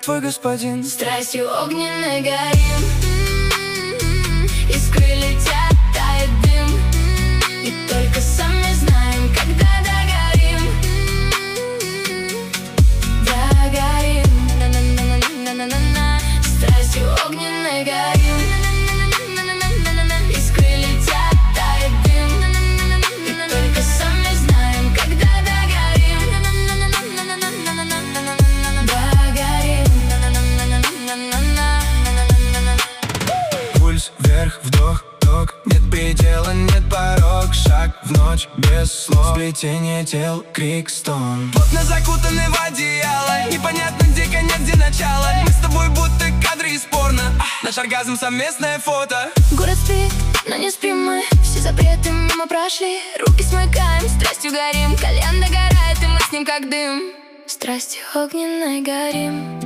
твой господин. Страстью огненной горим, искры летят, тает дым, и только сами знаем, когда догорим. Догорим, на-на-на-на-на-на-на-на. Страстью огненной горим, искры летят, тает дым, и только сами знаем, когда догорим. Пульс вверх, вдох, ток, нет предела, нет порог. Шаг в ночь без слов, сплетение тел, крик, стон. Плотно закутаны в одеяло, непонятно где конец, где начало. Мы с тобой будто кадры из порно, наш оргазм совместное фото. Город спит, но не спим мы, все запреты мимо прошли. Руки смыкаем, страстью горим, кальян догорает, и мы с ним как дым. Страстью огненной горим.